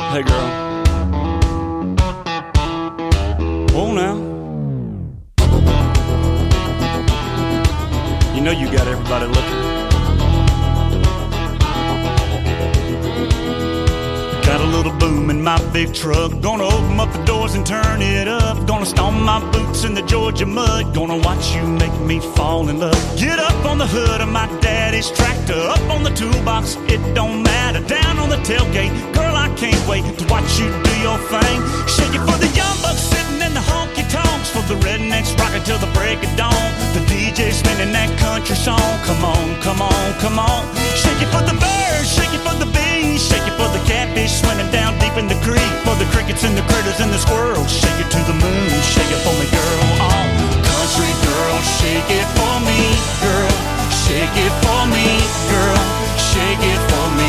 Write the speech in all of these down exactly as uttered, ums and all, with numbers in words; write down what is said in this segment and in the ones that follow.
Hey, girl. Oh, now. You know you got everybody looking. Got a little boom in my big truck. Gonna open up the doors and turn it up. Gonna stomp my boots in the Georgia mud. Gonna watch you make me fall in love. Get up on the hood of my daddy's tractor. Up on the toolbox, it don't matter. Down on the tailgate, girl, I can't wait to watch you do your thing. Shake it for the young bucks sitting in the honky-tonks. For the rednecks rocking till the break of dawn. The D J spinning that country song. Come on, come on, come on. Shake it for the birds, shake it for the bees. Shake it for the catfish swimming down deep in the creek. For the crickets and the critters and the squirrels. Shake it to the moon, shake it for me, girl. Oh, country girl, shake it for me, girl. Shake it for me, girl. Shake it for me.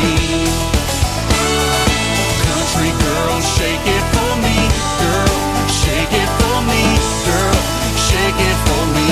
Country girl, shake it for me, girl. Shake it for me, girl. Shake it for me.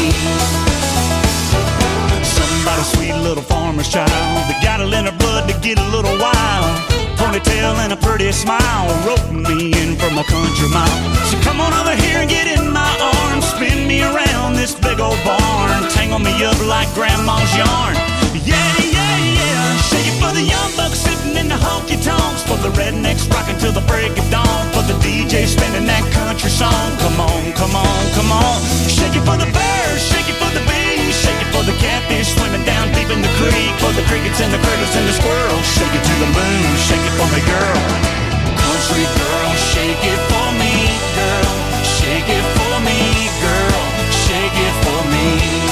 Somebody's sweet little farmer's child. They got it in her blood to get a little wild. Ponytail and a pretty smile, roping me in from a country mile. So come on over here and get in my arms. Spin me around this big old barn. Tangle me up like grandma's yarn. Yeah, yeah, yeah. Shake it for the young bucks sitting in the honky-tonks. For the rednecks rocking till the break of dawn. For the D J spinning that country song. Come on, come on, come on. Shake it for the birds, shake it for the bees. Shake it for the catfish swimming down deep in the creek. For the crickets and the critters and the squirrels. Shake it to the moon, shake it for me, girl. Country girl, shake it for me, girl. Shake it for me, girl. Shake it for me.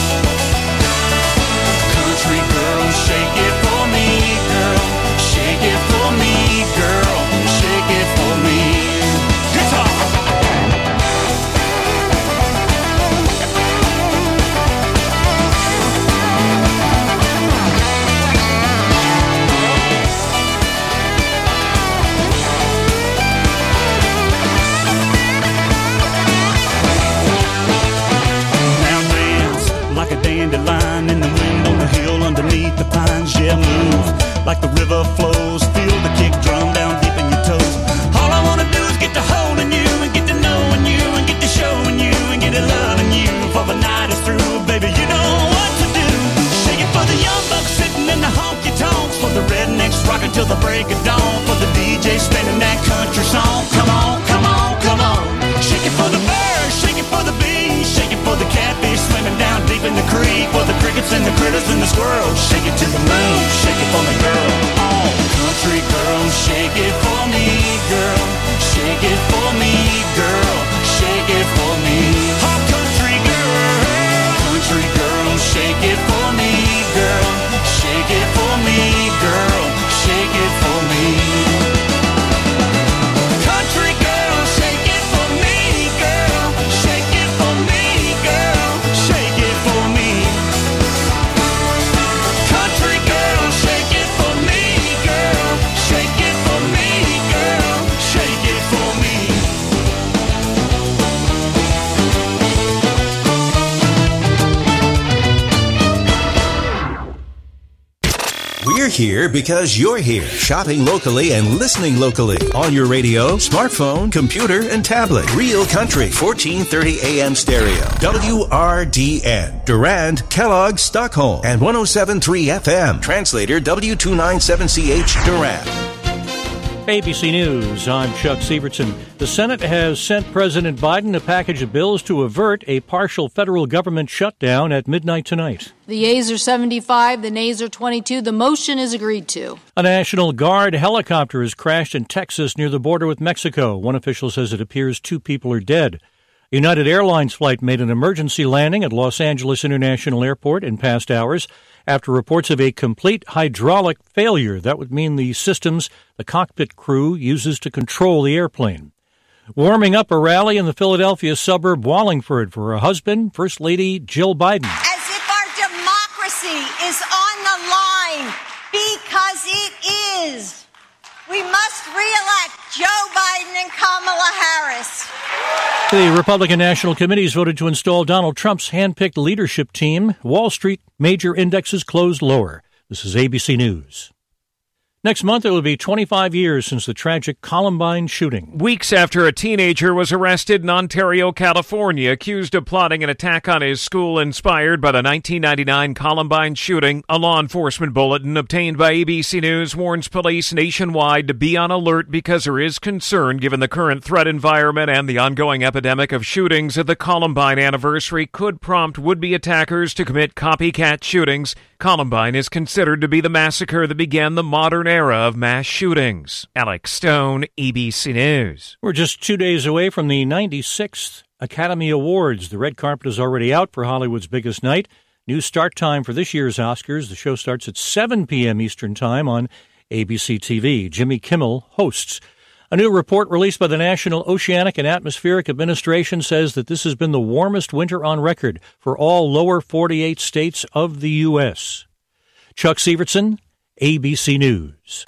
Country girl, shake it for me, girl. Shake it for me, girl. Shake it for me. Guitar. Dandelion in the wind on the hill underneath the pines. Yeah, move like the river flows. Feel the kick drum down deep in your toes. All I wanna do is get to holding you and get to knowing you and get to showing you and get to loving you. For the night is through, baby, you know what to do. Shake it for the young bucks sitting in the honky-tonks. For the rednecks rocking till the break of dawn. For the D J spinning that country song. Come on, come on, come on. Shake it for the birds, shake it for the bees. Shake it for the catfish swimming down deep in the creek. For the crickets and the critters and the squirrels. Shake it to the moon, shake it for me, girl. Oh, country girl, shake it for me, girl. Shake it for me, girl. Shake it for me. Oh, country girl, country girl, shake it for me, girl. Shake it for me, girl. Shake it for me. Country girl, shake it for me, girl. Shake it for me, girl. Shake it for me. Country girl, shake it for me, girl. Shake it for me, girl. Shake it for me. We're here because you're here, shopping locally and listening locally on your radio, smartphone, computer, and tablet. Real Country, fourteen thirty A M stereo. W R D N, Durand, Kellogg, Stockholm, and one oh seven point three F M. Translator W two ninety-seven C H, Durand. A B C News, I'm Chuck Sievertson. The Senate has sent President Biden a package of bills to avert a partial federal government shutdown at midnight tonight. The yeas are seventy-five, the nays are twenty-two. The motion is agreed to. A National Guard helicopter has crashed in Texas near the border with Mexico. One official says it appears two people are dead. A United Airlines flight made an emergency landing at Los Angeles International Airport in past hours after reports of a complete hydraulic failure. That would mean the systems the cockpit crew uses to control the airplane. Warming up a rally in the Philadelphia suburb Wallingford for her husband, First Lady Jill Biden. As if our democracy is on the line, because it is. We must re-elect Joe Biden and Kamala Harris. The Republican National Committees voted to install Donald Trump's hand-picked leadership team. Wall Street major indexes closed lower. This is A B C News. Next month, it will be twenty-five years since the tragic Columbine shooting. Weeks after a teenager was arrested in Ontario, California, accused of plotting an attack on his school inspired by the nineteen ninety-nine Columbine shooting, a law enforcement bulletin obtained by A B C News warns police nationwide to be on alert because there is concern given the current threat environment and the ongoing epidemic of shootings at the Columbine anniversary could prompt would-be attackers to commit copycat shootings. Columbine is considered to be the massacre that began the modern era of mass shootings. Alex Stone, A B C News. We're just two days away from the ninety-sixth Academy Awards. The red carpet is already out for Hollywood's biggest night. New start time for this year's Oscars. The show starts at seven p.m. Eastern Time on A B C T V. Jimmy Kimmel hosts. A new report released by the National Oceanic and Atmospheric Administration says that this has been the warmest winter on record for all lower forty-eight states of the U S. Chuck Severson, A B C News.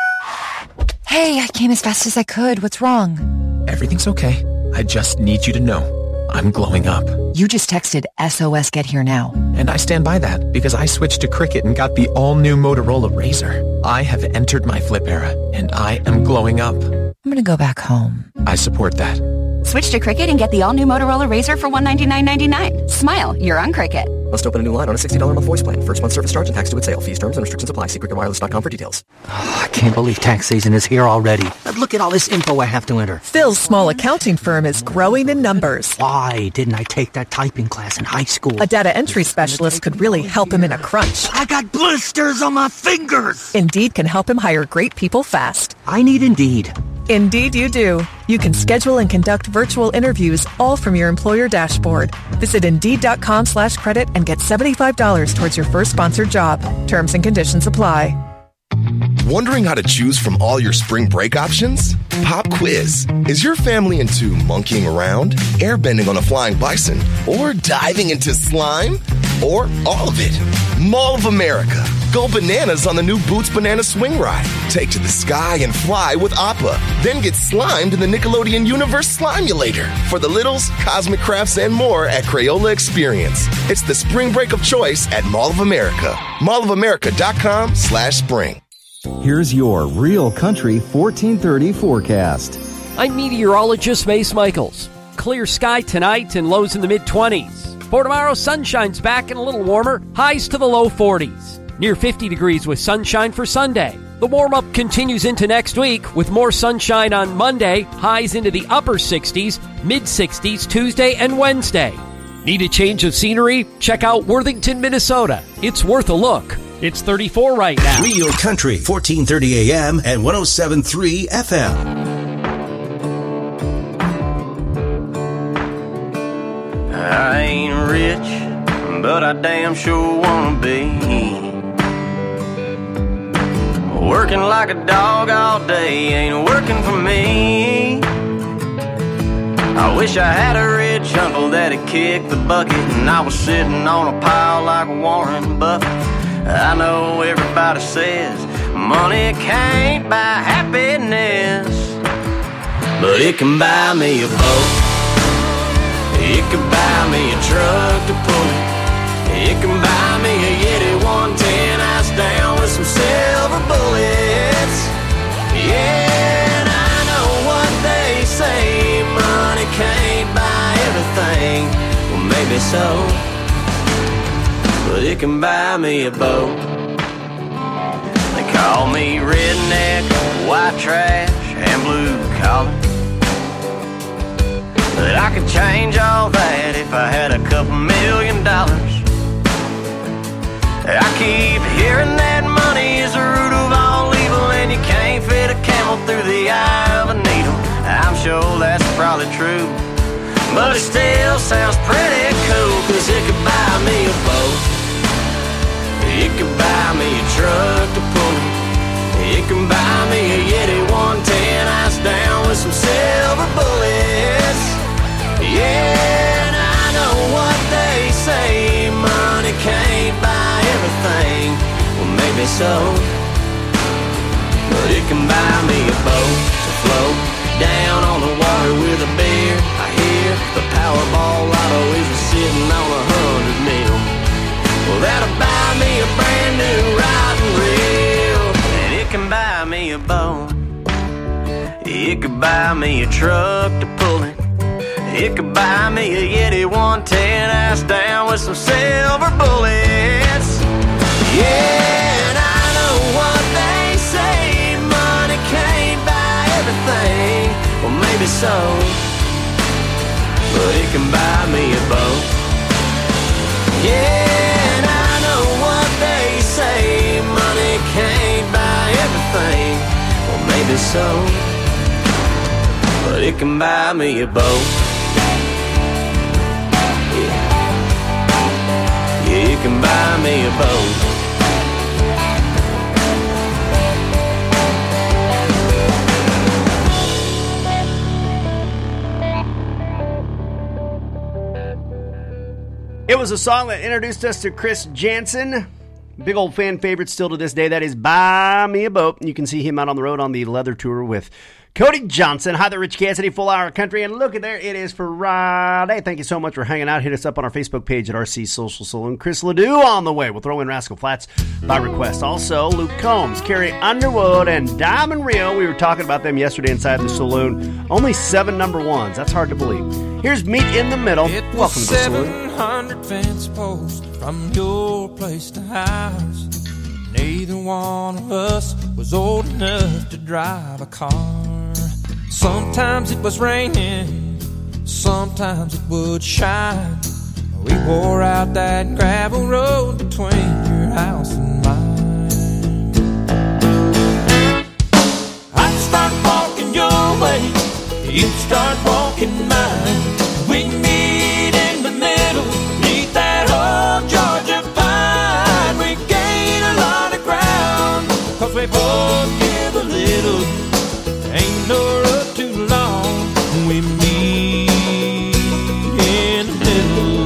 Hey, I came as fast as I could. What's wrong? Everything's okay. I just need you to know I'm glowing up. You just texted S O S Get Here Now. And I stand by that because I switched to Cricket and got the all-new Motorola Razr. I have entered my flip era, and I am glowing up. I'm going to go back home. I support that. Switch to Cricket and get the all-new Motorola Razr for one hundred ninety-nine ninety-nine. Smile, you're on Cricket. Must open a new line on a sixty dollars a month voice plan. First month service charge and tax to its sale. Fees, terms, and restrictions apply. See cricket wireless dot com for details. Oh, I can't believe tax season is here already. Look at all this info I have to enter. Phil's small accounting firm is growing in numbers. Why didn't I take that typing class in high school? A data entry specialist could really help him in a crunch. I got blisters on my fingers. Indeed can help him hire great people fast. I need Indeed. Indeed you do. You can schedule and conduct virtual interviews all from your employer dashboard. Visit Indeed.com slash credit and get seventy-five dollars towards your first sponsored job. Terms and conditions apply. Wondering how to choose from all your spring break options? Pop quiz. Is your family into monkeying around, airbending on a flying bison, or diving into slime? Or all of it? Mall of America. Go bananas on the new Boots Banana Swing Ride. Take to the sky and fly with Appa. Then get slimed in the Nickelodeon Universe Slimulator. For the littles, cosmic crafts, and more at Crayola Experience. It's the spring break of choice at Mall of America. mall of america dot com slash spring. Here's your Real Country fourteen thirty forecast. I'm meteorologist Mace Michaels. Clear sky tonight and lows in the mid-twenties. For tomorrow, sunshine's back and a little warmer, highs to the low forties. Near fifty degrees with sunshine for Sunday. The warm-up continues into next week with more sunshine on Monday, highs into the upper sixties, mid-sixties Tuesday and Wednesday. Need a change of scenery? Check out Worthington, Minnesota. It's worth a look. It's thirty-four right now. Real Country, fourteen thirty A M and one oh seven point three F M. I ain't rich, but I damn sure wanna be. Working like a dog all day ain't working for me. I wish I had a rich uncle that'd kick the bucket and I was sitting on a pile like Warren Buffett. I know everybody says money can't buy happiness, but it can buy me a boat. It can buy me a truck to pull it. It can buy me a Yeti one ten ice down with some silver bullets. Yeah, and I know what they say, money can't buy everything. Well, maybe so, but it can buy me a boat. They call me redneck, white trash, and blue collar, but I could change all that if I had a couple million dollars. I keep hearing that money is the root of all evil, and you can't fit a camel through the eye of a needle. I'm sure that's probably true, but it still sounds pretty cool, cause it could buy me a boat. It could buy me a truck to pull it. It can buy me a Yeti one ten ice down with some silver bullets. Yeah, and I know what they say, money can't buy everything. Well, maybe so, but it can buy me a boat to float down on the water with a beer. I hear the Powerball lotto is sitting on a hundred mil. Well, that'll buy me a brand new rod and reel, and it can buy could buy me a truck to pull it. It could buy me a Yeti one ten ass down with some silver bullets. Yeah, and I know what they say, money can't buy everything. Well, maybe so, but it can buy me a boat. Yeah, and I know what they say, money can't buy everything. Well, maybe so, but it can buy me a boat. You can buy me a boat. It was a song that introduced us to Chris Janson. Big old fan favorite still to this day. That is Buy Me a Boat. You can see him out on the road on the Leather Tour with Cody Johnson. Hi there, Rich Cassidy, Full Hour Country. And look at there, it is Friday. Thank you so much for hanging out. Hit us up on our Facebook page at R C Social Saloon. Chris Ledoux on the way. We'll throw in Rascal Flatts by request. Also, Luke Combs, Carrie Underwood, and Diamond Rio. We were talking about them yesterday inside the saloon. Only seven number ones. That's hard to believe. Here's Meet in the Middle. It Welcome was to the saloon. seven hundred fence posts from your place to ours. Neither one of us was old enough to drive a car. Sometimes it was raining, sometimes it would shine. We wore out that gravel road between your house and mine. I'd start walking your way, you'd start walking mine. We meet in the middle, neath that old Georgia pine. We gain a lot of ground, cause we both give a little. Ain't no road too long, we meet in the middle.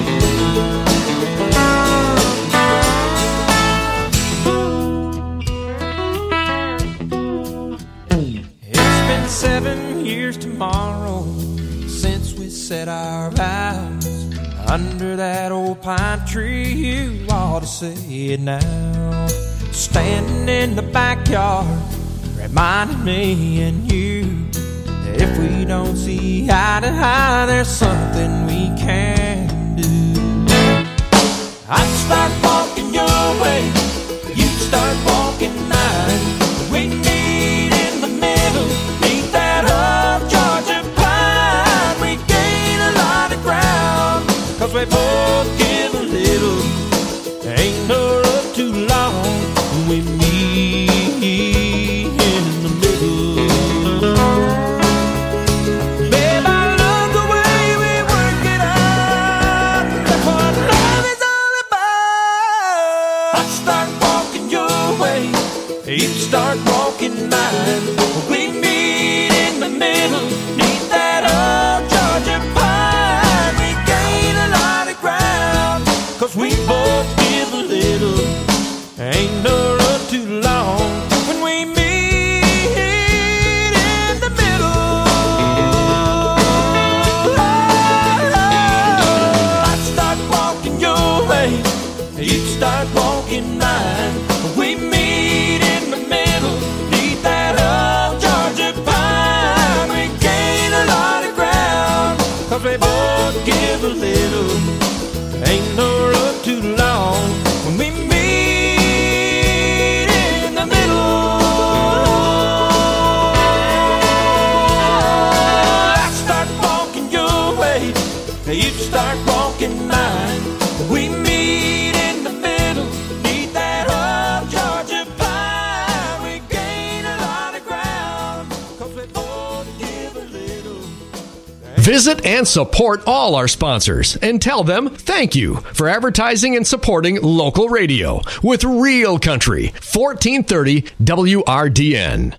It's been seven years tomorrow since we said our vows under that old pine tree. You ought to say it now. Standing in the backyard, reminding me and you that if we don't see eye to eye, there's something we can do. I'd start walking your way, you'd start walking mine. We meet in the middle, neath that old Georgia pine. We gain a lot of ground, cause we both give a little. Ain't no road too long, we meet in the middle. Babe, I love the way we work it out. That's what love is all about. I'd start walking your way, you'd start walking mine. We meet in the middle, neath that old Georgia pine. We gain a lot of ground, cause we both give a little. Ain't no road too long when we meet in the middle. I'd start walking your way, you'd start walking mine. We meet in the middle, neath that old Georgia pine. We gain a lot of ground, cause we both give a little. Ain't no road too long when we meet in the middle. I start walking your way, you'd start walking mine. We meet in the middle, neath that old Georgia pine. We gain a lot of ground, cause we both give a little. Visit and support all our sponsors and tell them thank you for advertising and supporting local radio with Real Country, fourteen thirty W R D N.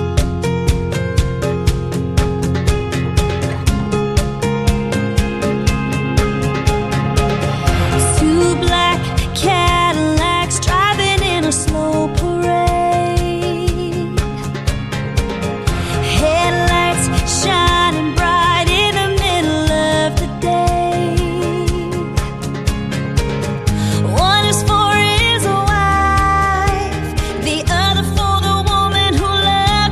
Two black Cadillacs driving in a slow parade. Headlights shining bright in the middle of the day. One is for his wife, the other for the woman who loves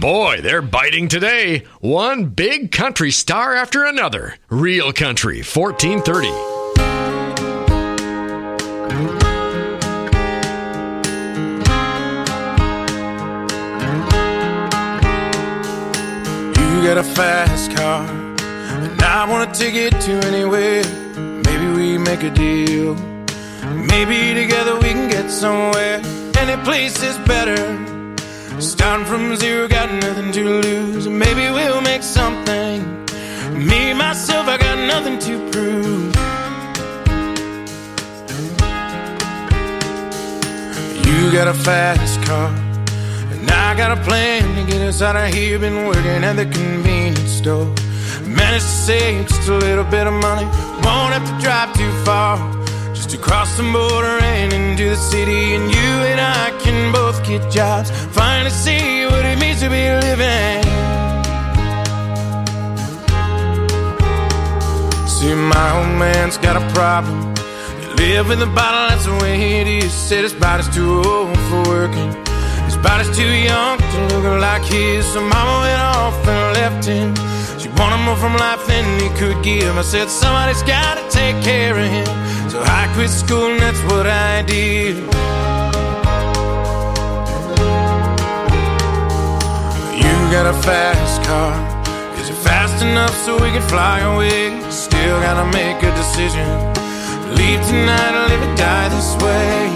boy, they're biting today. One big country star after another. Real Country, fourteen thirty. You got a fast car, and I want to take it to anywhere. Maybe we make a deal. Maybe together we can get somewhere. Any place is better. Starting from zero, got nothing to lose. Maybe we'll make something. Me, myself, I got nothing to prove. You got a fast car, and I got a plan to get us out of here. Been working at the convenience store. Managed to save just a little bit of money. Won't have to drive too far, just to cross the border and into the city. And you and I can both get jobs, finally see what it means to be living. See, my old man's got a problem. He live in the bottle, that's the way it is. Said his body's too old for working. His body's too young to look like his. So mama went off and left him. She wanted more from life than he could give. I said somebody's gotta take care of him. So I quit school and that's what I did. You got a fast car. Is it fast enough so we can fly away? Still gotta make a decision. Leave tonight or live or die this way.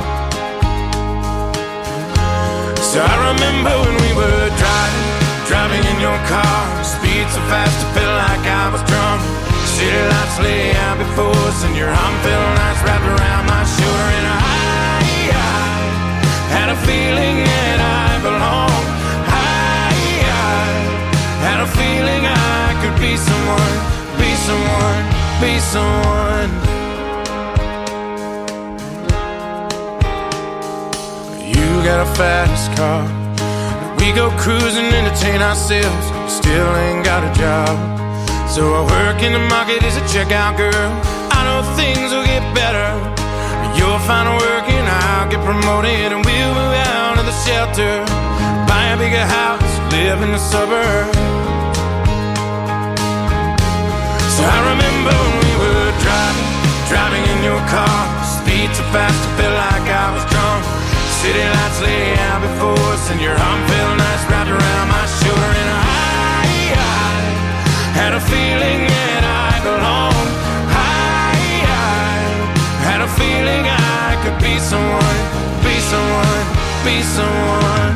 So I remember when we were driving, driving in your car. Speed so fast I felt like I was drunk. City lights lay out before us, and your arm felt nice wrapped around my shoulder. And I, I had a feeling that I belonged. I, I had a feeling I could be someone, be someone, be someone. You got a fast car. We go cruising, entertain ourselves. Still ain't got a job. So I work in the market as a checkout girl. I know things will get better. You'll find work and I'll get promoted, and we'll move out of the shelter, buy a bigger house, live in the suburbs. So I remember when we were driving, driving in your car. Speed so fast I felt like I was drunk. City lights lay out before us, and your arm felt nice wrapped around my shoulder. And I, I had a feeling that I belonged. I, I had a feeling I could be someone, be someone, be someone.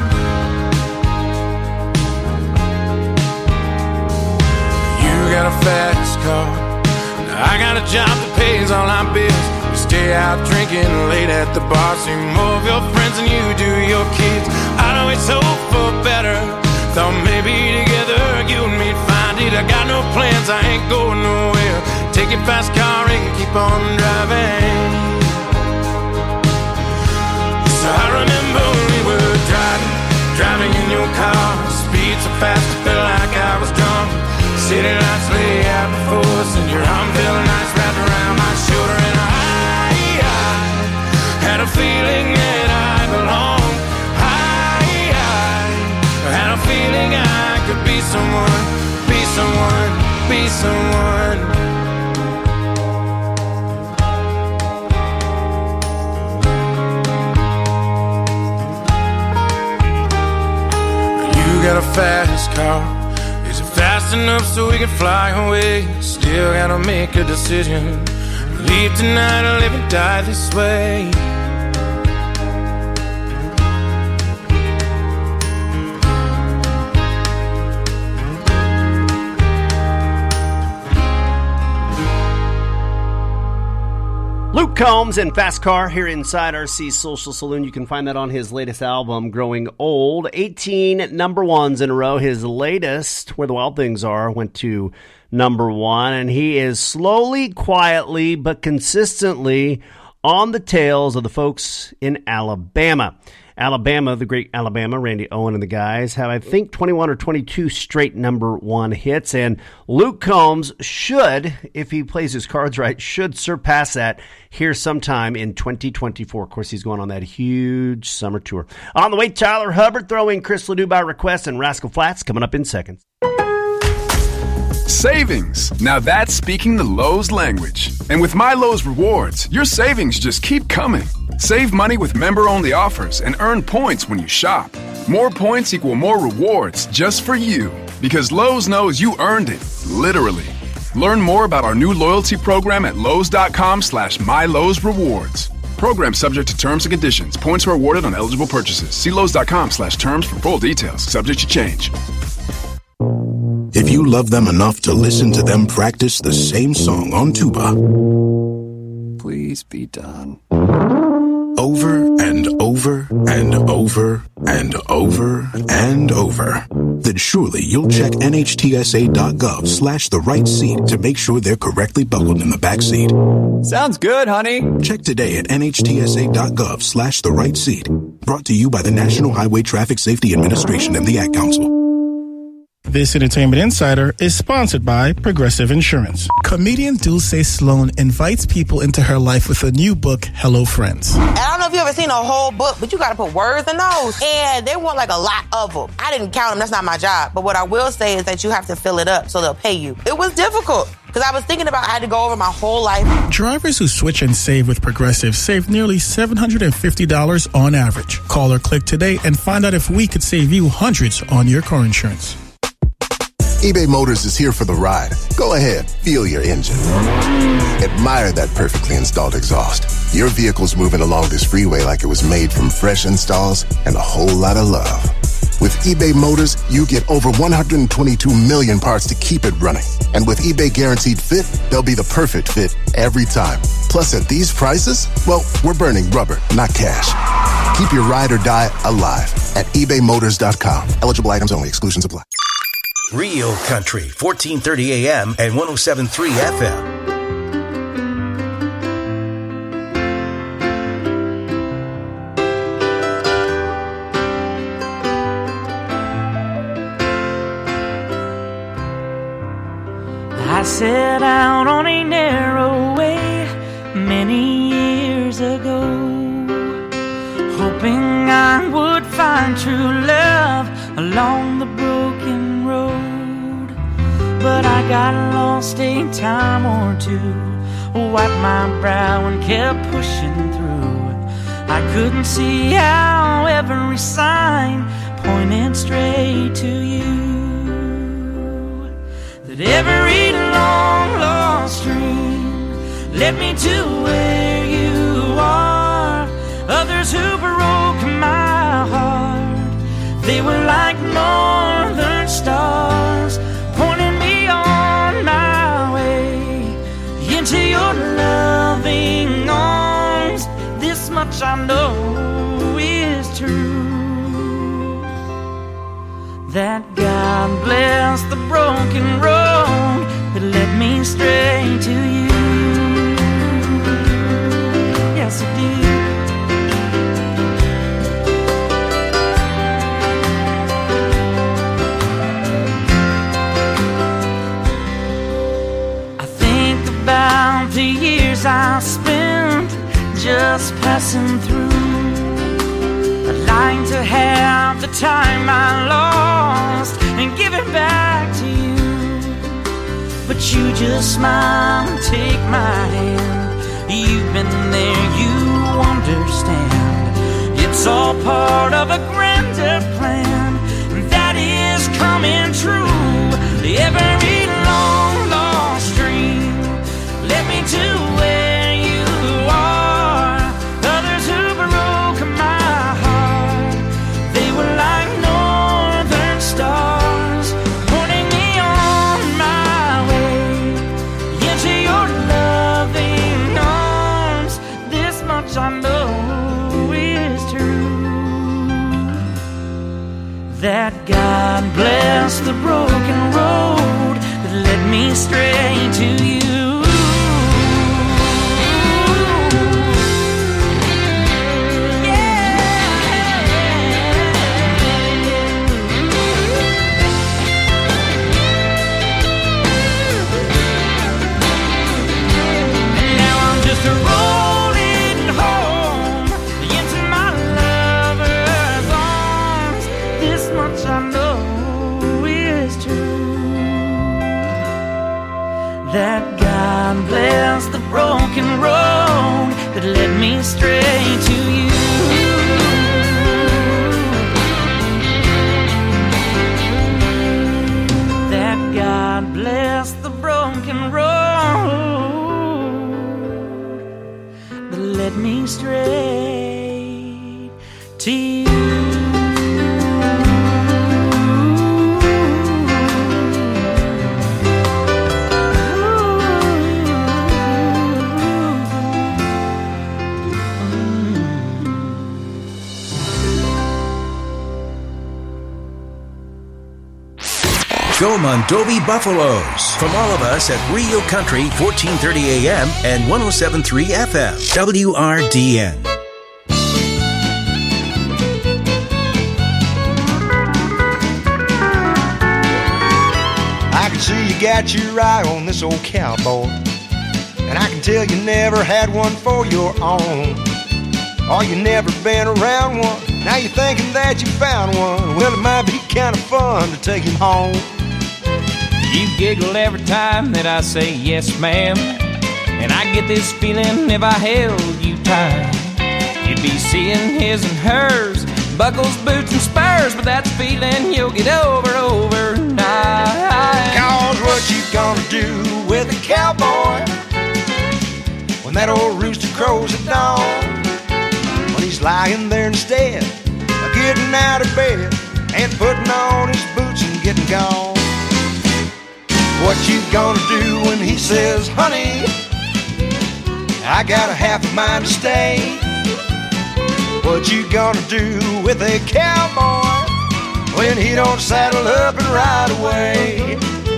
You got a fast car, I got a job that pays all our bills. We stay out drinking late at the bar, see more of your friends than you do your kids. I'd always hope for better. Thought maybe together you and me'd find it. I got no plans, I ain't going nowhere. Take your fast car and keep on driving. So I remember when we were driving, driving in your car. Speed so fast I felt like I was drunk. City lights lay out before us, and your arm felt nice wrapped around my shoulder. And I, I had a feeling that I belonged. I, I had a feeling I could be someone, be someone, be someone. You got a fast car. Is it fast enough so we can fly away? Still gotta make a decision. Leave tonight or live and die this way. Luke Combs and Fast Car here inside R C's Social Saloon. You can find that on his latest album, Growing Old. eighteen number ones in a row. His latest, Where the Wild Things Are, went to number one. And he is slowly, quietly, but consistently on the tails of the folks in Alabama. Alabama, the great Alabama, Randy Owen and the guys have, I think, twenty-one or twenty-two straight number one hits. And Luke Combs should, if he plays his cards right, should surpass that here sometime in twenty twenty-four. Of course, he's going on that huge summer tour. On the way, Tyler Hubbard, throw in Chris Ledoux by request, and Rascal Flatts coming up in seconds. Savings. Now that's speaking the Lowe's language. And with My Lowe's Rewards, your savings just keep coming. Save money with member-only offers and earn points when you shop. More points equal more rewards just for you. Because Lowe's knows you earned it, literally. Learn more about our new loyalty program at Lowe's.com slash My Lowe's Rewards. Program subject to terms and conditions. Points are awarded on eligible purchases. See Lowe's.com slash terms for full details. Subject to change. If you love them enough to listen to them practice the same song on tuba, please be done. Over and over and over and over and over, then surely you'll check nhtsa.gov slash the right seat to make sure they're correctly buckled in the back seat. Sounds good, honey. Check today at nhtsa.gov slash the right seat. Brought to you by the National Highway Traffic Safety Administration and the Ad Council. This Entertainment Insider is sponsored by Progressive Insurance. Comedian Dulce Sloan invites people into her life with a new book, Hello Friends. I don't know if you ever seen a whole book, but you got to put words in those. And they want like a lot of them. I didn't count them. That's not my job. But what I will say is that you have to fill it up so they'll pay you. It was difficult because I was thinking about I had to go over my whole life. Drivers who switch and save with Progressive save nearly seven hundred fifty dollars on average. Call or click today and find out if we could save you hundreds on your car insurance. eBay Motors is here for the ride. Go ahead, feel your engine. Admire that perfectly installed exhaust. Your vehicle's moving along this freeway like it was made from fresh installs and a whole lot of love. With eBay Motors, you get over one hundred twenty-two million parts to keep it running. And with eBay Guaranteed Fit, they'll be the perfect fit every time. Plus, at these prices, well, we're burning rubber, not cash. Keep your ride or die alive at ebay motors dot com. Eligible items only. Exclusions apply. Real Country, fourteen thirty A M and one oh seven point three F M. I set out on a narrow way many years ago, hoping I would find true love along the broken road. But I got lost a time or two, wiped my brow and kept pushing through. I couldn't see how every sign pointed straight to you. That every long lost dream led me to where you are. Others who broke my heart, they were like northern stars, pointing me on my way into your loving arms. This much I know is true, that God bless the broken road that led me straight to you. Yes, it did. About the years I spent just passing through, I'd like to have the time I lost and give it back to you. But you just smile and take my hand. You've been there, you understand. It's all part of a grander plan that is coming true. Every long lost dream led me to where you are. Others who broke my heart, they were like northern stars, pointing me on my way into your loving arms. This much I know is true, that God bless the broken road that led me straight to you. Yeah. that God bless the broken road that led me straight to you. That God bless the broken road that led me straight to you. Go Mondovi Buffaloes. From all of us at Real Country, fourteen thirty A M and one oh seven point three F M, W R D N. I can see you got your eye on this old cowboy, and I can tell you never had one for your own. Or you never been around one, now you're thinking that you found one. Well, it might be kind of fun to take him home. You giggle every time that I say yes, ma'am, and I get this feeling if I held you tight, you'd be seeing his and hers, buckles, boots, and spurs, but that's a feeling you'll get over overnight. Cause what you gonna do with a cowboy when that old rooster crows at dawn? When he's lying there instead of getting out of bed and putting on his boots and getting gone. What you gonna do when he says, honey, I got a half a mind to stay? What you gonna do with a cowboy when he don't saddle up and ride away?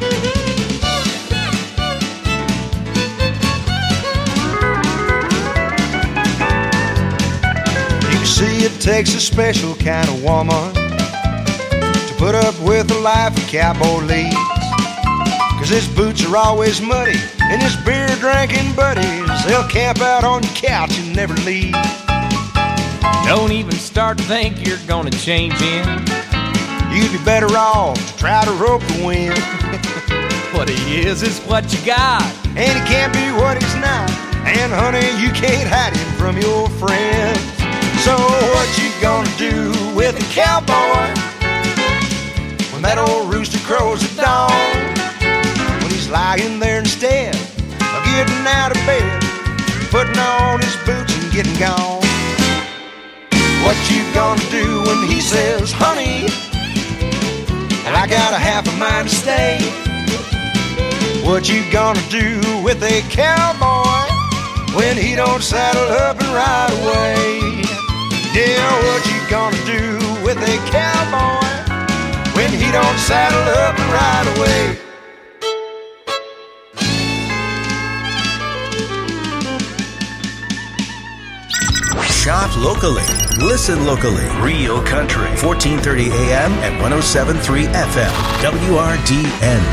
You see, it takes a special kind of woman to put up with the life a cowboy leads. Cause his boots are always muddy, and his beer-drinking buddies, they'll camp out on your couch and never leave. Don't even start to think you're gonna change him. You'd be better off to try to rope the wind. What he is is what you got, and he can't be what he's not. And honey, you can't hide him from your friends. So what you gonna do with a cowboy when that old rooster crows at dawn? Lying there instead of getting out of bed, putting on his boots and getting gone. What you gonna do when he says, honey, I got a half a mind to stay? What you gonna do with a cowboy when he don't saddle up and ride away? Yeah, what you gonna do with a cowboy when he don't saddle up and ride away? Shop locally. Listen locally. Real Country. fourteen thirty A M and one oh seven point three F M. W R D N.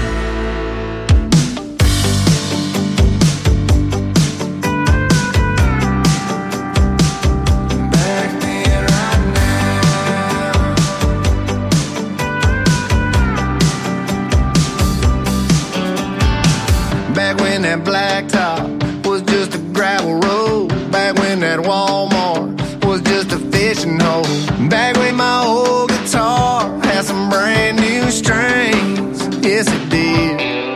Back when that blacktop was just a gravel road. Back when that Walmart was just a fishing hole. Back when my old guitar had some brand new strings. Yes, it did.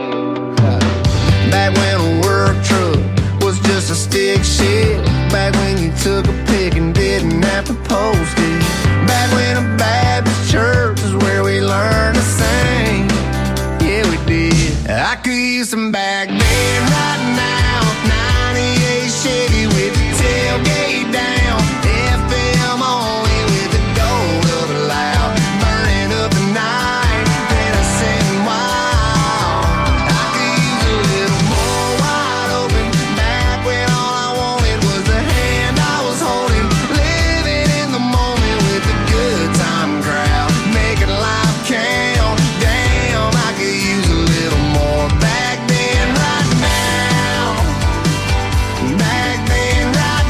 Back when a work truck was just a stick shift. Back when you took a pic and didn't have to post it. Back when a Baptist church is where we learned to sing. Yeah, we did. I could use some back then right now. ninety-eight Chevy with the tailgate down. F M only with the gold of the loud. Burning up the night, then I sitting wild. I could use a little more wide open. Back when all I wanted was the hand I was holding. Living in the moment with the good time crowd. Making life count. Damn, I could use a little more back then right now. Back then right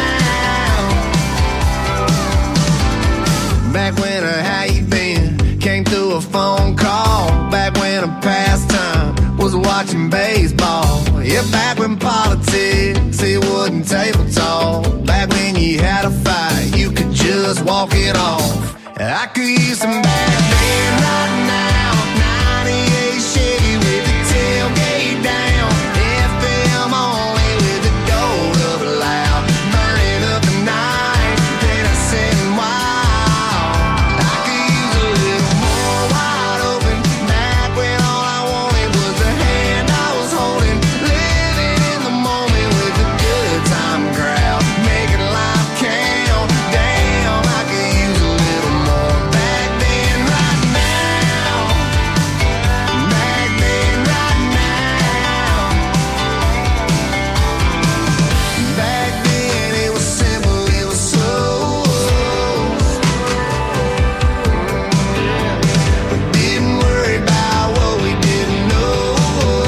now. Back when a how you been came through a phone call. Back when a pastime was watching baseball. Yeah, back when politics, it wasn't table talk. Back when you had a fight, you could just walk it off. I could use some back then right now. ninety-eight Chevy with the tailgate down. F M only with the gold up loud. Burning up the night, then I said wow. I could use a little more wide open. Back when all I wanted was the hand I was holding. Living in the moment with the good time crowd. Making life count. Damn, I could use a little more back then right now. Back then right now. Back then it was simple, it was slow. We didn't worry about what we didn't know.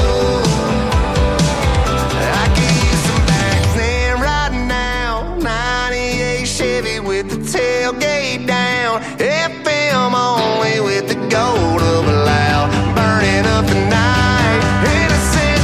I could use some back then right now. ninety-eight Chevy with the tailgate down. F M only with the gold up loud. Burning up the night. And I said,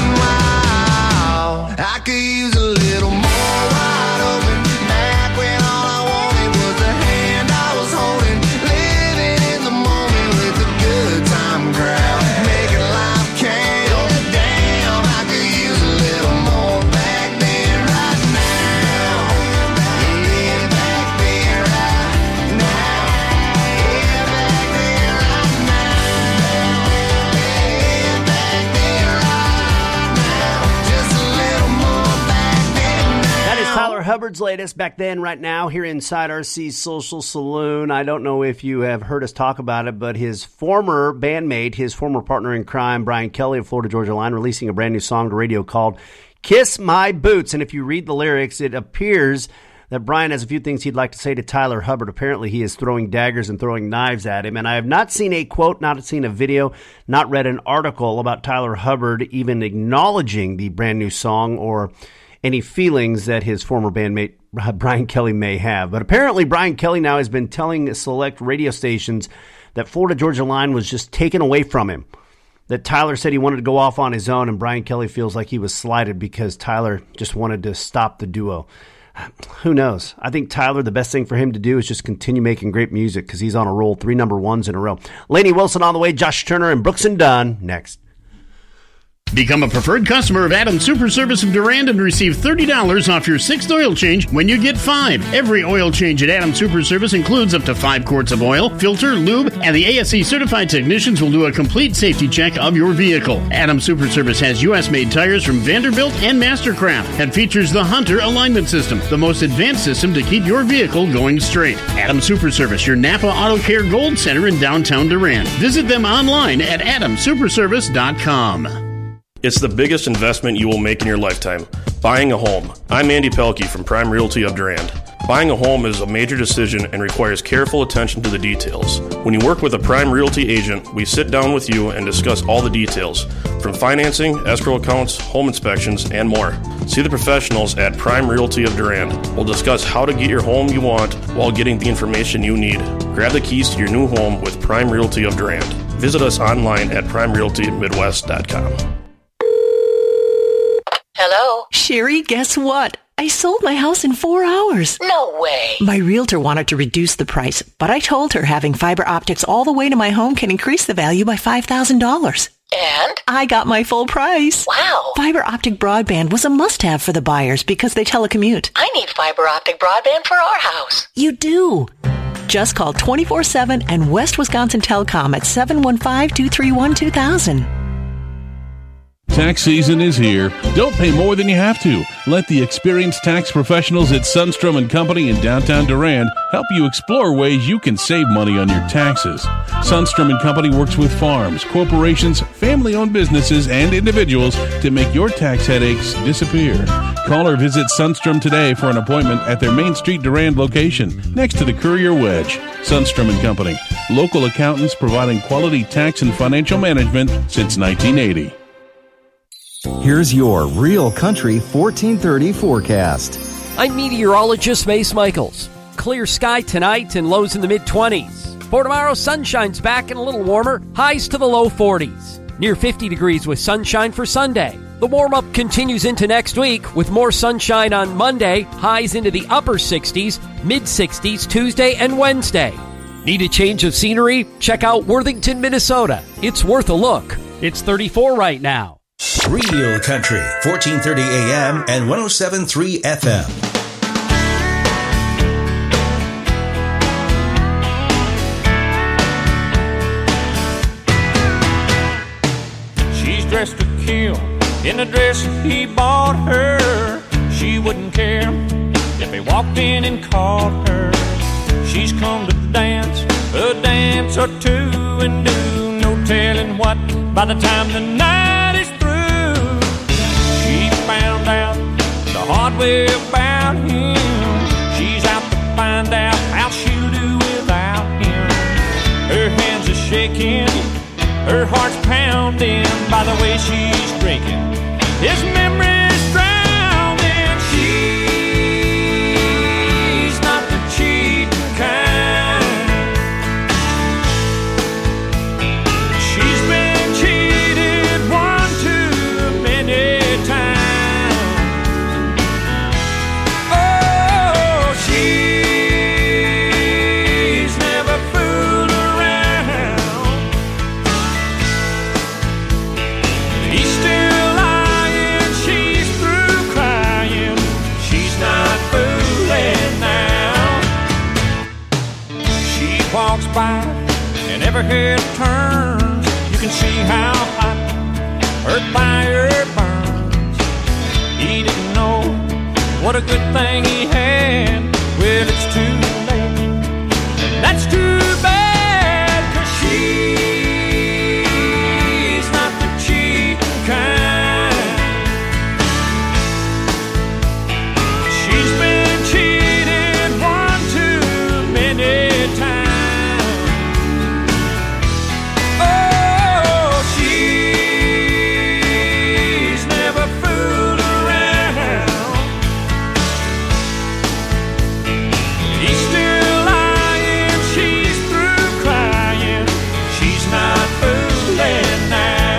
wow. I could use a little more wide open. Back when all I wanted was the hand I was holding. Living in the moment with the good time crowd. Making life count. Damn, I could use a little more back then right now. Yeah, back then right now. Yeah, back then right now. Yeah, back then right now. Just a little more back then now. That is Tyler Hubbard's latest Back Then Right Now here inside R C's Social Saloon. I don't know if you have heard us talk about it, but his former bandmate, his former partner in crime, Brian Kelly of Florida Georgia Line, releasing a brand new song to radio called Kiss My Boots. And if you read the lyrics, it appears that Brian has a few things he'd like to say to Tyler Hubbard. Apparently he is throwing daggers and throwing knives at him. And I have not seen a quote, not seen a video, not read an article about Tyler Hubbard even acknowledging the brand new song or any feelings that his former bandmate Brian Kelly may have. But apparently Brian Kelly now has been telling select radio stations that Florida Georgia Line was just taken away from him. That Tyler said he wanted to go off on his own, and Brian Kelly feels like he was slighted because Tyler just wanted to stop the duo. Who knows? I think Tyler, the best thing for him to do is just continue making great music because he's on a roll, three number ones in a row. Lainey Wilson on the way, Josh Turner and Brooks and Dunn next. Become a preferred customer of Adams Super Service of Durand and receive thirty dollars off your sixth oil change when you get five. Every oil change at Adams Super Service includes up to five quarts of oil, filter, lube, and the A S E certified technicians will do a complete safety check of your vehicle. Adams Super Service has U S made tires from Vanderbilt and Mastercraft and features the Hunter alignment system, the most advanced system to keep your vehicle going straight. Adams Super Service, your Napa Auto Care Gold Center in downtown Durand. Visit them online at adams super service dot com. It's the biggest investment you will make in your lifetime, buying a home. I'm Andy Pelkey from Prime Realty of Durand. Buying a home is a major decision and requires careful attention to the details. When you work with a Prime Realty agent, we sit down with you and discuss all the details, from financing, escrow accounts, home inspections, and more. See the professionals at Prime Realty of Durand. We'll discuss how to get your home you want while getting the information you need. Grab the keys to your new home with Prime Realty of Durand. Visit us online at prime realty midwest dot com. Hello? Sherry, guess what? I sold my house in four hours. No way. My realtor wanted to reduce the price, but I told her having fiber optics all the way to my home can increase the value by five thousand dollars. And? I got my full price. Wow. Fiber optic broadband was a must-have for the buyers because they telecommute. I need fiber optic broadband for our house. You do. Just call twenty-four seven and West Wisconsin Telecom at seven one five, two three one, two thousand. Tax season is here. Don't pay more than you have to. Let the experienced tax professionals at Sundstrom and Company in downtown Durand help you explore ways you can save money on your taxes. Sundstrom and Company works with farms, corporations, family-owned businesses, and individuals to make your tax headaches disappear. Call or visit Sundstrom today for an appointment at their Main Street Durand location next to the Courier Wedge. Sundstrom and Company, local accountants providing quality tax and financial management since nineteen eighty. Here's your Real Country fourteen thirty forecast. I'm meteorologist Mace Michaels. Clear sky tonight and lows in the mid-twenties. For tomorrow, sunshine's back and a little warmer. Highs to the low forties. Near fifty degrees with sunshine for Sunday. The warm-up continues into next week with more sunshine on Monday, highs into the upper sixties, mid-sixties Tuesday and Wednesday. Need a change of scenery? Check out Worthington, Minnesota. It's worth a look. It's thirty-four right now. Real Country, fourteen thirty A M and one oh seven point three F M. She's dressed to kill in the dress he bought her. She wouldn't care if he walked in and caught her. She's come to dance a dance or two and do no telling what by the time the night is through. She found out the hard way about him. She's out to find out how she'll do without him. Her hands are shaking, her heart's pounding by the way she's drinking. His memory's drowning. She's not the cheating kind. She's been cheated one too many times. Oh, she's never fooled around. He's still lying, she's through crying. She's not fooling now. She walks by and every head turns. You can see how hot her fire burns. He didn't know what a good thing he had. Well, it's too late, and that's too bad, 'cause she's not the cheating kind. She's been cheated one too many times. Oh, she's never fooled around. He's still lying, she's through crying. She's not fooling now.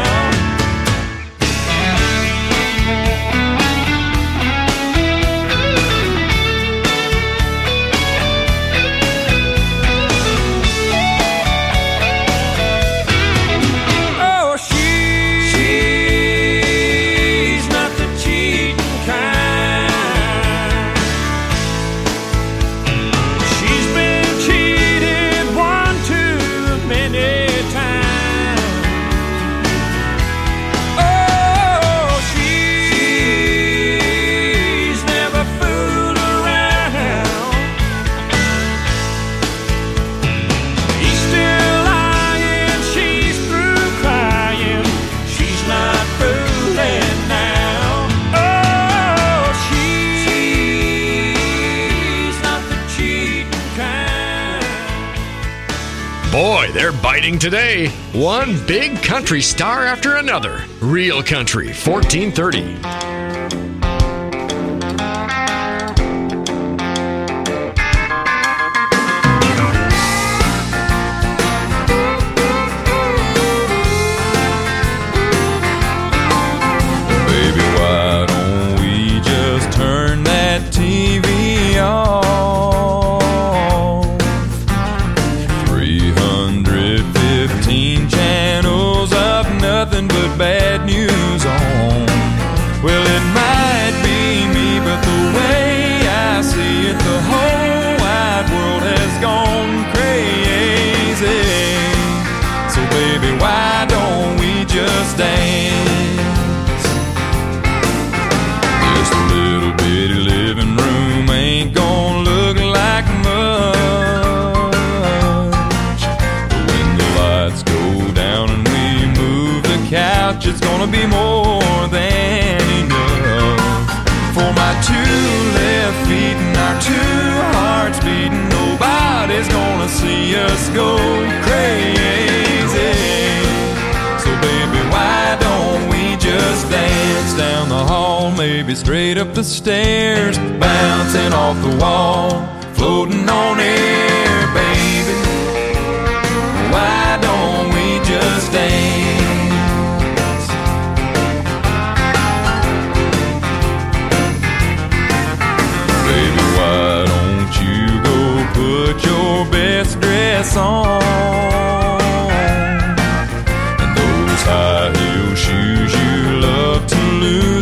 Oh, she's not the cheating kind. She's been cheated one too many times. Oh, she's never fooled around. He's still lying, she's through crying. She's not fooling now. Oh, she's not the cheating kind. Boy, they're biting today. One big country star after another. Real Country, fourteen thirty. Baby, why don't we just turn that T V off? three hundred fifteen channels of nothing but bad news on. Well, it might be me, but the way I see it, the whole wide world has gone crazy. So baby, why don't we just dance? Just a little bitty living room ain't gonna look like much. But when the lights go down and we move the couch, it's gonna be more than enough. For my two left feet and our two hearts beating, nobody's gonna see us go crazy. So baby, why don't we just dance down the hall, maybe straight up the stairs, bouncing off the wall, floating on air, baby. Why don't we just dance?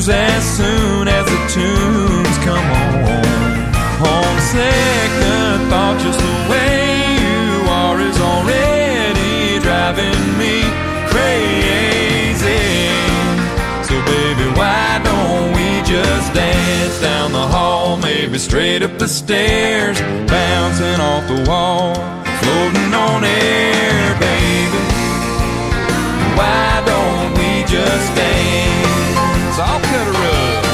blues as soon as the tunes come on. On second thought, just the way you are is already driving me crazy. So baby, why don't we just dance down the hall, maybe straight up the stairs, bouncing off the wall, floating on air, baby. Why don't we just dance? I'll cut a rug.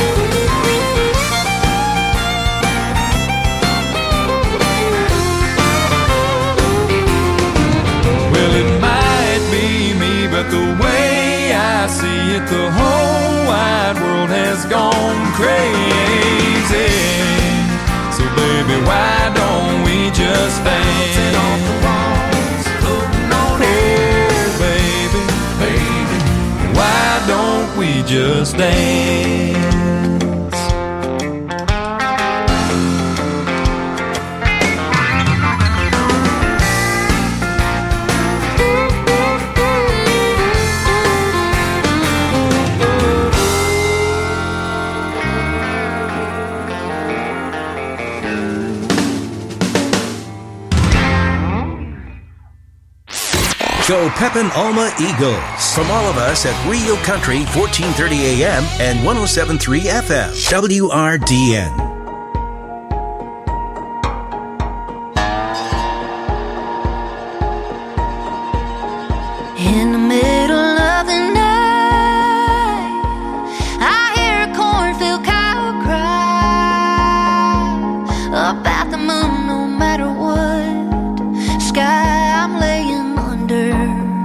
Well, it might be me, but the way I see it, the whole wide world has gone crazy. So baby, why don't we just dance? Off the walls, floating on air, baby, baby. Why don't we just dance? Go Pepin Alma Eagles. From all of us at Real Country, fourteen thirty A M and one oh seven point three F M. W R D N. In the middle of the night, I hear a cornfield cow cry about the moon, no matter what sky I'm laying under.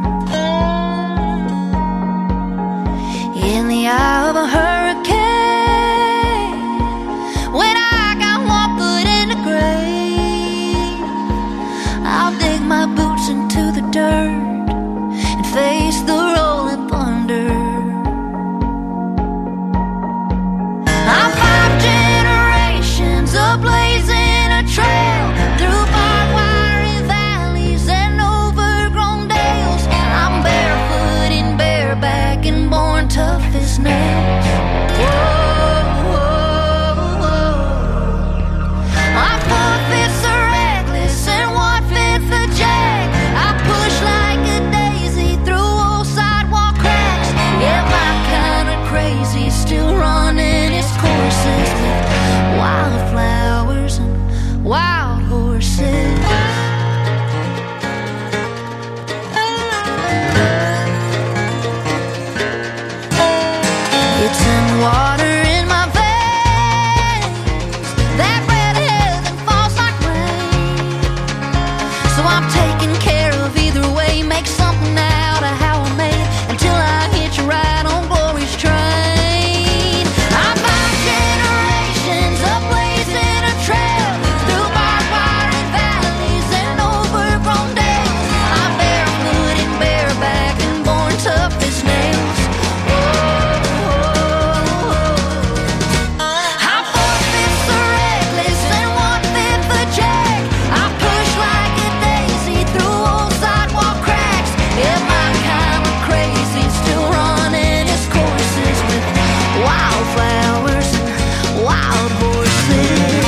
In the eye of a hurricane, when I got one foot in the grave, I'll dig my boots into the dirt and face the rolling thunder. I'm five generations of blazing a trail through barbed wire valleys and overgrown dales. I'm barefoot and bareback and born tough as nails. Whoa, whoa, whoa. I'm four-fifths a reckless and one-fifth a jack. I push like a daisy through old sidewalk cracks. Yeah, my kind of crazy still running its courses with wildflowers and wild horses. It's in water in my veins, that red heaven falls like rain. So I'm taking care of either way, make something out of how I made it until I hit you right on glory's train. I'm five generations of blazing a trail through barbed wire and valleys and overgrown dales. I'm barefoot and bareback and born tough as nails. I'm four-fifths a reckless and one-fifth a jack. I push like a daisy through old sidewalk cracks. Yeah, my kind of crazy still running its courses with wildflowers and wild horses.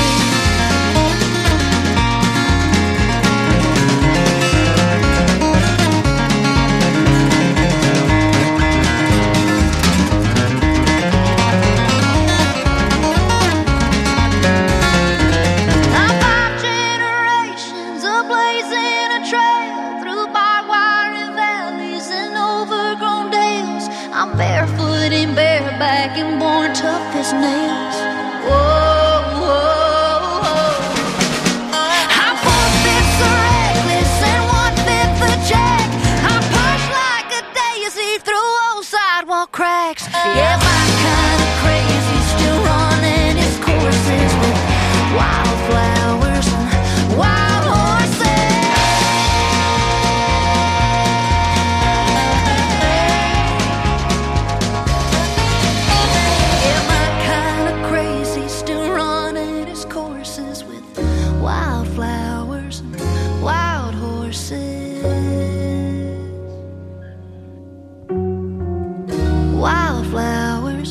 I'm five generations of blazing a trail through barbed wire and valleys and overgrown dales. I'm barefoot and bareback and born tough as nails. Whoa, whoa, whoa. I'm four-fifths a reckless and one-fifth a jack. I push like a daisy through old sidewalk cracks. Yeah, my kind of crazy still running its courses with wildflowers and wild horses. Yeah, my kind of crazy still running its courses with wildflowers and wild horses. Wildflowers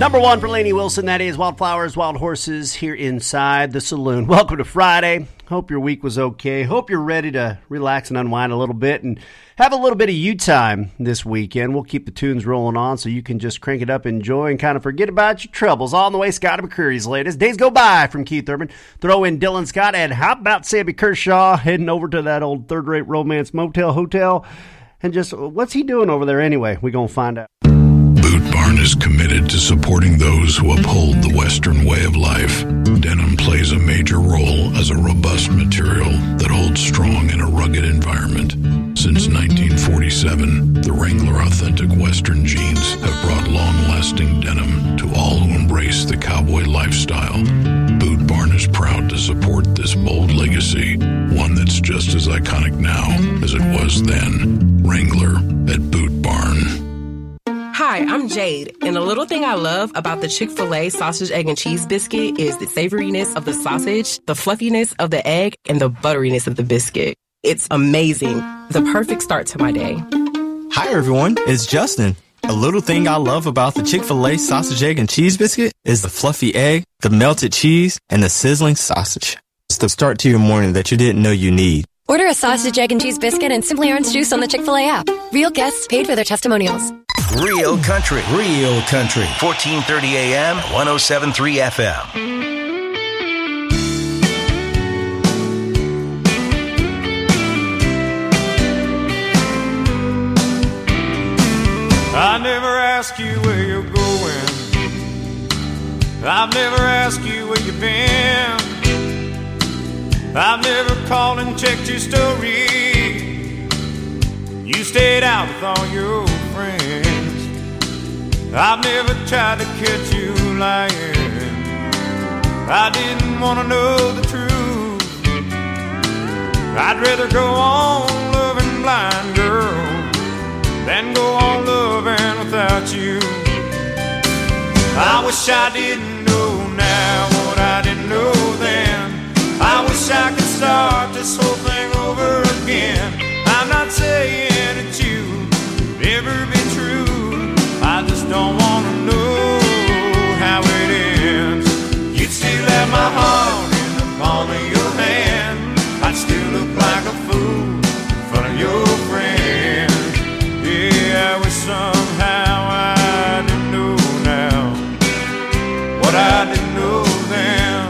Number one for Lainey Wilson, that is Wildflowers, Wild Horses here inside the saloon. Welcome to Friday. Hope your week was okay. Hope you're ready to relax and unwind a little bit and have a little bit of you time this weekend. We'll keep the tunes rolling on so you can just crank it up, enjoy, and kind of forget about your troubles. All on the way, Scotty McCreary's latest. Days Go By from Keith Urban. Throw in Dylan Scott, and how about Sammy Kershaw heading over to that old third-rate romance motel hotel? And just, what's he doing over there anyway? We're going to find out. Boot Barn is committed to supporting those who uphold the Western way of life. Denim plays a major role as a robust material that holds strong in a rugged environment. Since nineteen forty-seven, the Wrangler Authentic Western jeans have brought long-lasting denim to all who embrace the cowboy lifestyle. Boot Barn is proud to support this bold legacy, one that's just as iconic now as it was then. Wrangler at Boot Barn. Hi, I'm Jade, and a little thing I love about the Chick-fil-A sausage, egg, and cheese biscuit is the savoriness of the sausage, the fluffiness of the egg, and the butteriness of the biscuit. It's amazing. The perfect start to my day. Hi, everyone. It's Justin. A little thing I love about the Chick-fil-A sausage, egg, and cheese biscuit is the fluffy egg, the melted cheese, and the sizzling sausage. It's the start to your morning that you didn't know you need. Order a sausage, egg, and cheese biscuit and Simply Orange juice on the Chick-fil-A app. Real guests paid for their testimonials. Real country, real country. fourteen thirty A M, one oh seven point three F M. I never ask you where you're going. I've never asked you where you've been. I've never called and checked your story. You stayed out with all your friends. I've never tried to catch you lying. I didn't want to know the truth. I'd rather go on loving blind, girl, than go on loving without you. I wish I didn't know now what I didn't know then. I wish I could start this whole thing over again. I'm not saying that you would ever be true. I just don't want to know how it ends. You'd still have my heart in the palm of your hand. I'd still look like a fool in front of your friends. Yeah, I wish somehow I didn't know now what I didn't know then.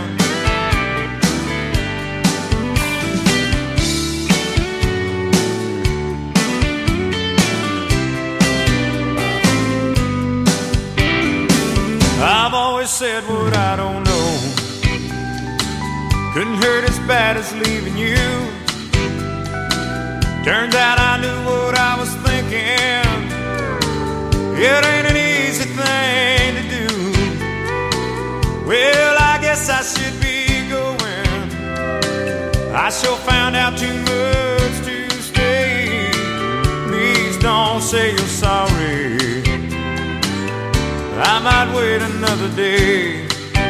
I've always said what I don't know. Couldn't hurt as bad as leaving you. Turns out I knew what I was thinking. It ain't an easy thing to do. Well, I guess I should be going. I sure found out too much to stay. Please don't say you're sorry. I might wait another day.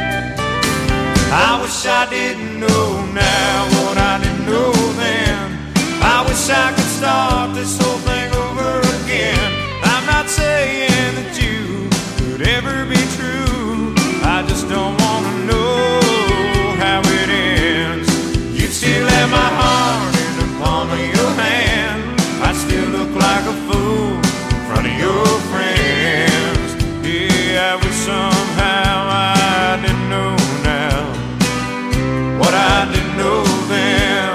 I wish I didn't know now what I didn't know then. I wish I could start this whole thing over again. I'm not saying that you could ever be true. I just don't want to know how it ends. You'd still have my heart in the palm of your hand. I'd still look like a fool in front of your friends. Yeah, I wish somehow I didn't know now what I didn't know then.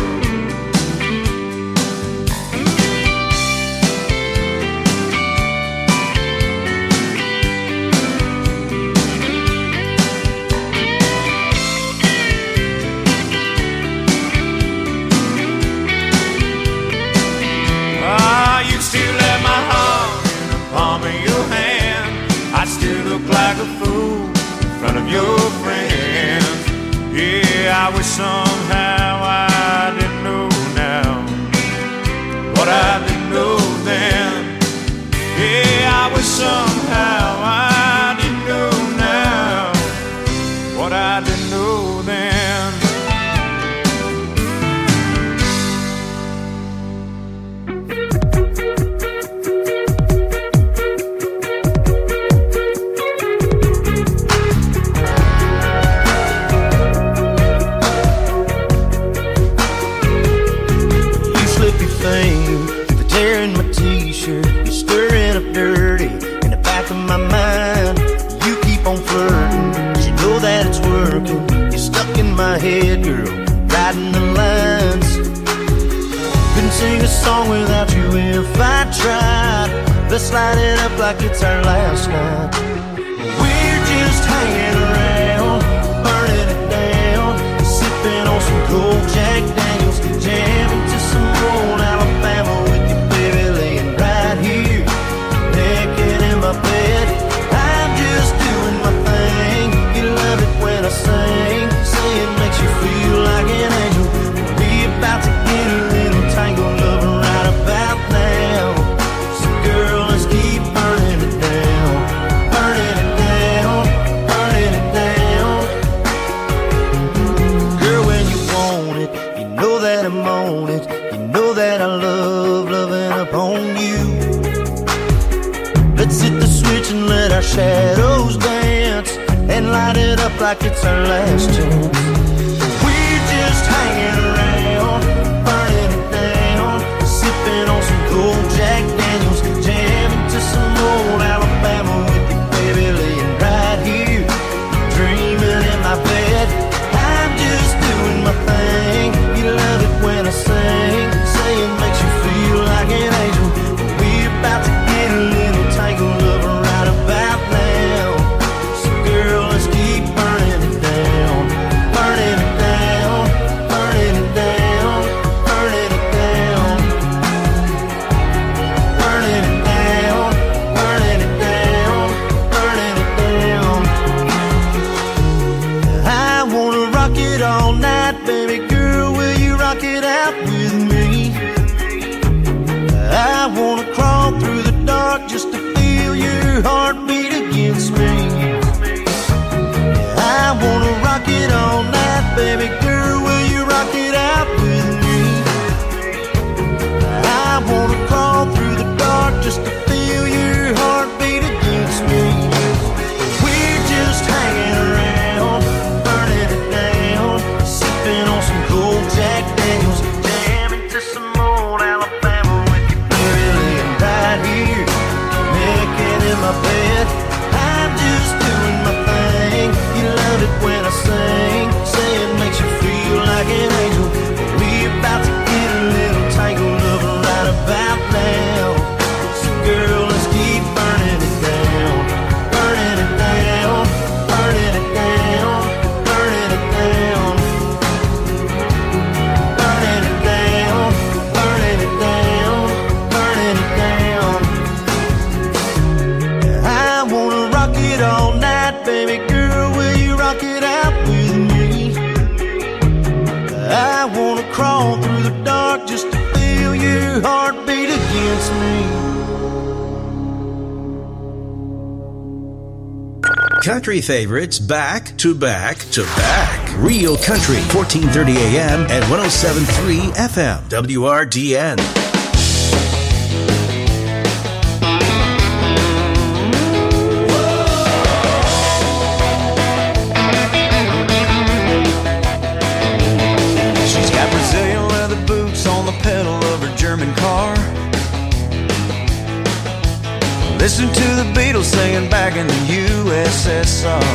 Ah, you still have my heart in the palm of your hand. I still look like a fool in front of your friends. Yeah, I wish somehow I didn't know now what I didn't know then. Yeah, I wish somehow I didn't know now what I didn't know then. tearing my t-shirt, you're stirring up dirty. In the back of my mind, you keep on flirting, 'cause you know that it's working. You're stuck in my head, girl, riding the lines. Couldn't sing a song without you if I tried. Let's light it up like it's our last night. We're just hanging around, burning it down, sipping on some cold Jack Daniels, jamming to some old Alabama with you, baby, laying right here, naked in my bed. I'm just doing my thing. You love it when I sing, say it makes you feel like an angel. We're about to get a little tangled up right about now. So girl, let's keep burning it down, burning it down, burning it down. Girl, when you want it, you know that I'm on it. You know that I love loving upon you. Let's hit the switch and let our shadows dance, and light it up like it's our last chance. We're just hanging around, burning it down, sipping on some cold Jack Daniels, jamming to some old Alabama with you, baby, laying right here, dreaming in my bed. I'm just doing my thing. You love it when I sing, say it makes you feel like an angel. We're about to get a little tangled up right about now. So girl, let's keep burning it down, burning it down, burning it down, burning it down, burning it down, burning it down, burning it down. I wanna rock it all night, baby girl, will you rock it out with me? I wanna crawl through the dark just to feel your heartbeat against me. I wanna rock it all night, baby girl, will you rock it out with me? I wanna crawl through the dark just to feel your heartbeat against me. We're just hanging around, burning it down, sipping on some cold Jack Daniels, jamming to some old Alabama with you, baby, laying right here, naked in my bed. I'm just doing my thing. You love it when I sing, say it makes you feel like an angel. We're about to get a little tangled up right about now. So girl, let's keep burning it down, burning it down, burning it down, burning it down, burning it down, burning it down, burning it down. I wanna rock it all night, baby girl, will you rock it out with me? I wanna crawl through the dark just to feel your heartbeat against me. Country favorites back to back to back. Real Country, fourteen thirty A M and one oh seven point three F M, W R D N. She's got Brazilian leather boots on the pedal of her German car. Listen to the Beatles singing back in the U S S R.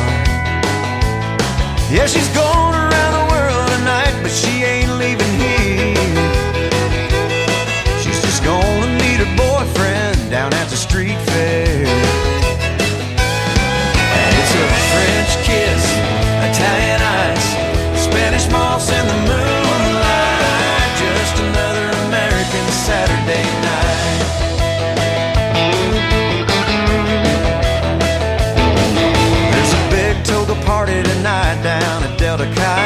Yeah, she's going around the world tonight, but she ain't leaving here. She's just gonna meet her boyfriend down at the street fair. And it's a French kiss, Italian ice, Spanish moss in the moonlight, just another American Saturday night. There's a big toga party tonight down at Delta Chi.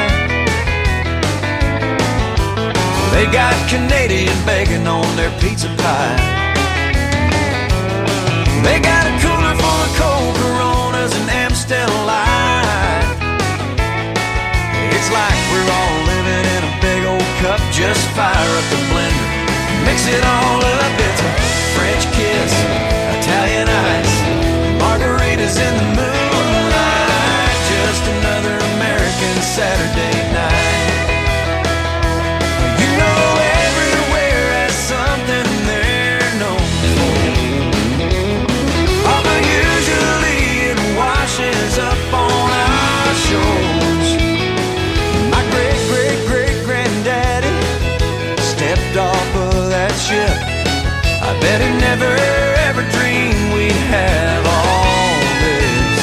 They got Canadian bacon on their pizza pie. They got a cooler full of cold Coronas and Amstel Light. It's like we're all living in a big old cup. Just fire up the blender, mix it all up. It's a French kiss, Italian ice, margaritas in the moonlight, just another American Saturday night. You know everywhere has something there Bet he never ever dreamed we'd have all this.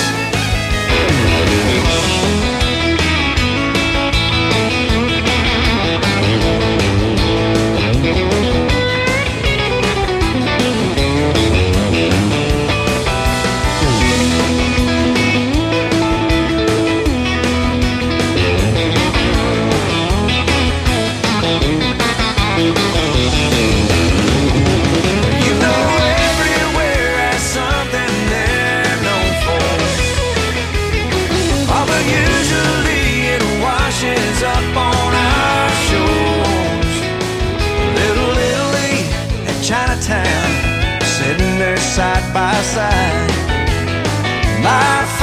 Up on our shores, Little Italy and Chinatown, sitting there side by side. My